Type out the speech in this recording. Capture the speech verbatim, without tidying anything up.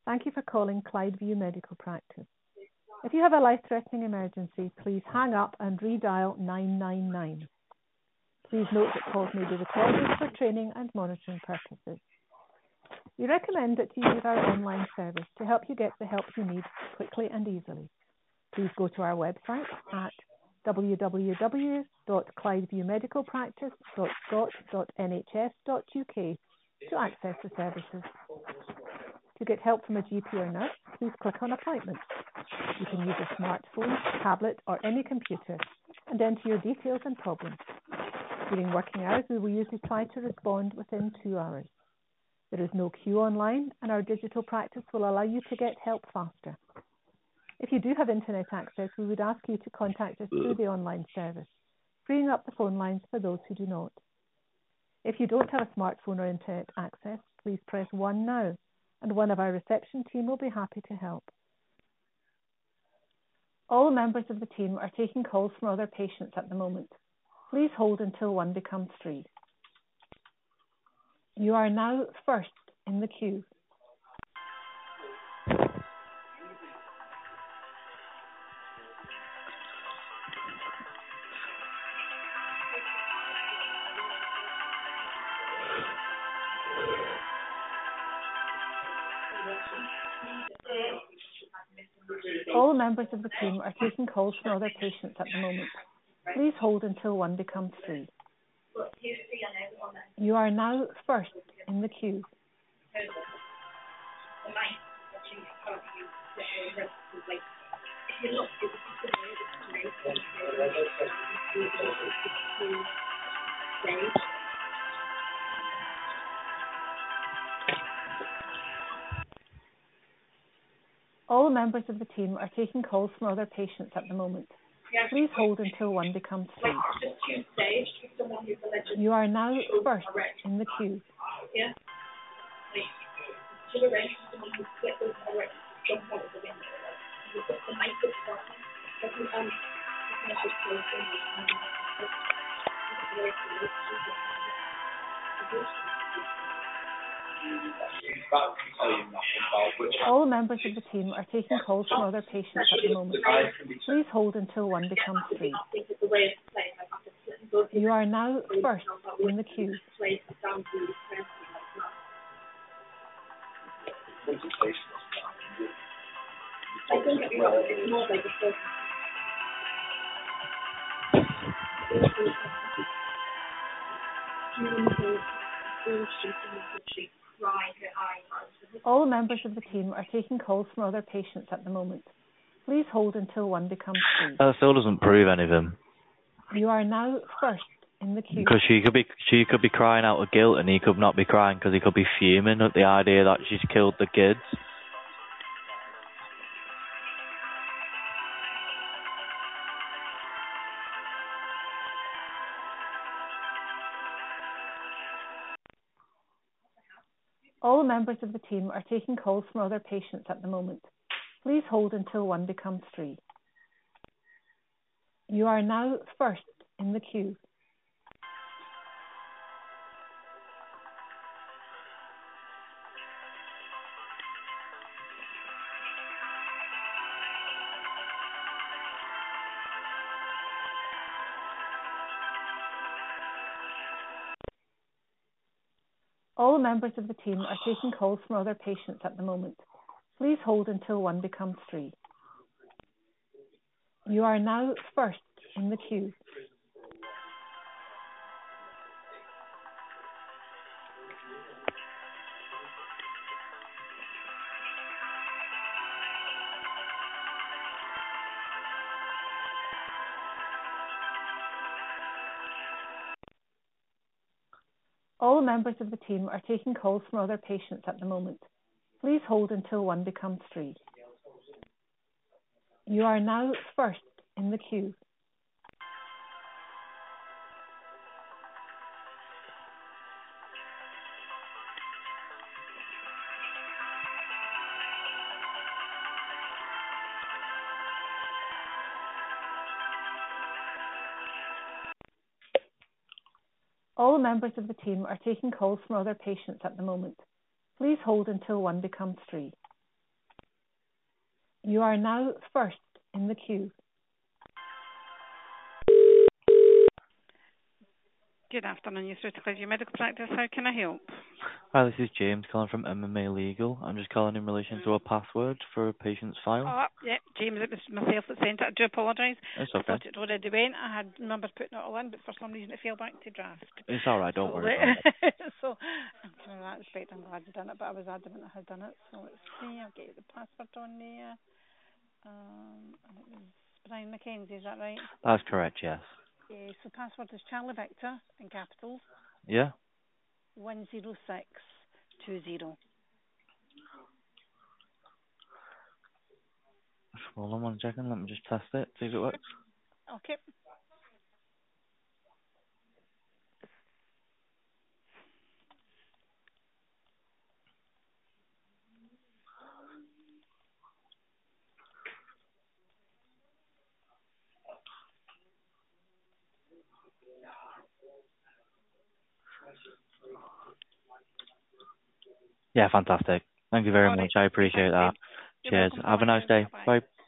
Thank you for calling Clydeview Medical Practice. If you have a life-threatening emergency, please hang up and redial nine nine nine. Please note that calls may be recorded for training and monitoring purposes. We recommend that you use our online service to help you get the help you need quickly and easily. Please go to our website at w w w dot clydeview medical practice dot scot dot n h s dot u k to access the services. To get help from a G P or nurse, please click on Appointments. You can use a smartphone, tablet or any computer and enter your details and problems. During working hours, we will usually try to respond within two hours. There is no queue online and our digital practice will allow you to get help faster. If you do have internet access, we would ask you to contact us through the online service, freeing up the phone lines for those who do not. If you don't have a smartphone or internet access, please press one now and one of our reception team will be happy to help. All members of the team are taking calls from other patients at the moment. Please hold until one becomes free. You are now first in the queue. All members of the team are taking calls from other patients at the moment. Please hold until one becomes free. You are now first in the queue. All members of the team are taking calls from other patients at the moment. Please hold until one becomes free. You are now first in the queue. All members of the team are taking calls from other patients at the moment. Please hold until one becomes free. You are now first in the queue. All members of the team are taking calls from other patients at the moment. Please hold until one becomes free. That still doesn't prove anything. You are now first in the queue. Because she could be she could be crying out of guilt and he could not be crying because he could be fuming at the idea that she's killed the kids. All members of the team are taking calls from other patients at the moment. Please hold until one becomes free. You are now first in the queue. All members of the team are taking calls from other patients at the moment. Please hold until one becomes free. You are now first in the queue. All members of the team are taking calls from other patients at the moment. Please hold until one becomes free. You are now first in the queue. All members of the team are taking calls from other patients at the moment. Please hold until one becomes free. You are now first in the queue. Good afternoon, you're through to Clearview Medical Practice. How can I help? Hi, this is James calling from M M A Legal. I'm just calling in relation to a password for a patient's file. Oh, yeah, James, it was myself that sent it. I do apologise. It's I okay. thought it already went. I had numbers putting it all in, but for some reason it fell back to draft. It's all right. Don't so, worry about it. so, in that respect, I'm glad you done it, but I was adamant I had done it. So let's see. I'll get you the password on there. Um, and it was Brian McKenzie, is that right? That's correct. Yes. Yeah. So password is Charlie Victor in capitals. Yeah. One zero six two zero. Hold on one second. Let me just test it. See if it works. Okay. Yeah, fantastic. Thank you very All much. right. I appreciate Thanks, that. James. You're Cheers. welcome. Have a Bye-bye nice now. day. Bye-bye. Bye.